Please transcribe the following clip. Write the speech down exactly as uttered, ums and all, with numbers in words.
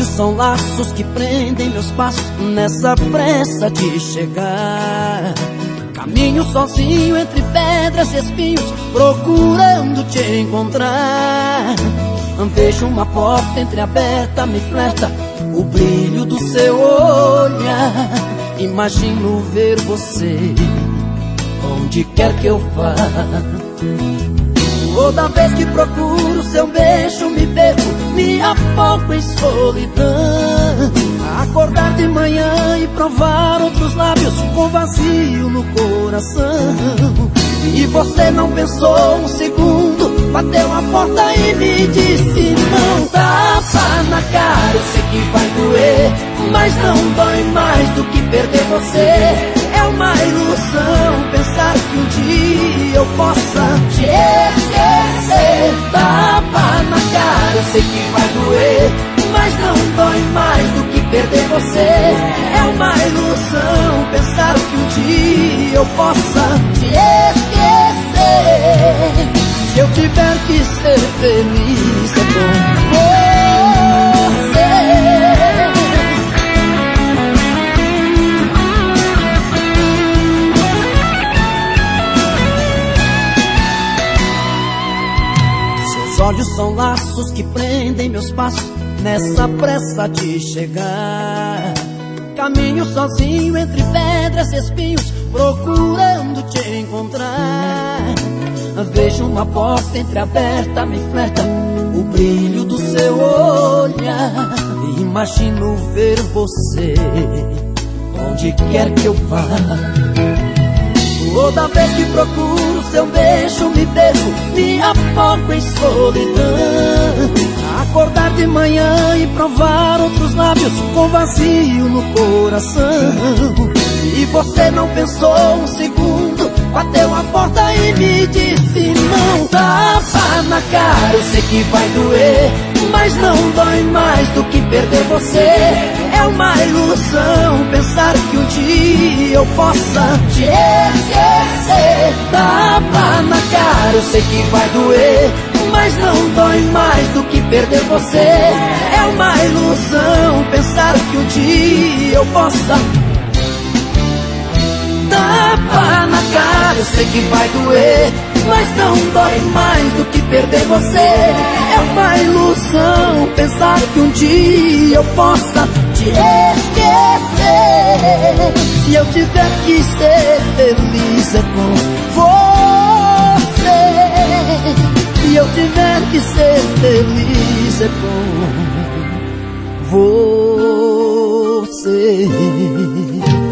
olhos são laços que prendem meus passos nessa pressa de chegar. Caminho sozinho entre pedras e espinhos, procurando te encontrar. Vejo uma porta entreaberta, me flerta o brilho do seu olhar. Imagino ver você onde quer que eu vá. Toda vez que procuro seu beijo, me perco, me afogo em solidão. Acordar de manhã e provar outros lábios com vazio no coração. E você não pensou um segundo, bateu a porta e me disse não. Tapa na cara, eu sei que vai doer, mas não dói mais do que perder você. É uma ilusão pensar que um dia eu possa te esquecer. Tapa na cara, eu sei que vai doer, mas não dói mais do que perder você. É uma ilusão pensar que um dia eu possa te esquecer. Se eu tiver que ser feliz é com você. Seus olhos são laços que prendem meus passos nessa pressa de chegar. Caminho sozinho entre pedras e espinhos, procurando te encontrar. Vejo uma porta entreaberta, me flerta o brilho do seu olhar. Imagino ver você onde quer que eu vá. Toda vez que procuro seu beijo, me perco, me afogo em solidão. Acordar de manhã e provar outros lábios com vazio no coração. E você não pensou um segundo, bateu a porta e me disse não. Tapa na cara, eu sei que vai doer, mas não dói mais do que perder você. É uma ilusão pensar que um dia eu possa te esquecer. Tapa na cara, eu sei que vai doer, mas não dói mais do que perder você. É uma ilusão pensar que um dia eu possa. Tapa na cara, eu sei que vai doer, mas não dói mais do que perder você. É uma ilusão pensar que um dia eu possa te esquecer. Se eu tiver que ser feliz é com você. Se eu tiver que ser feliz é com você.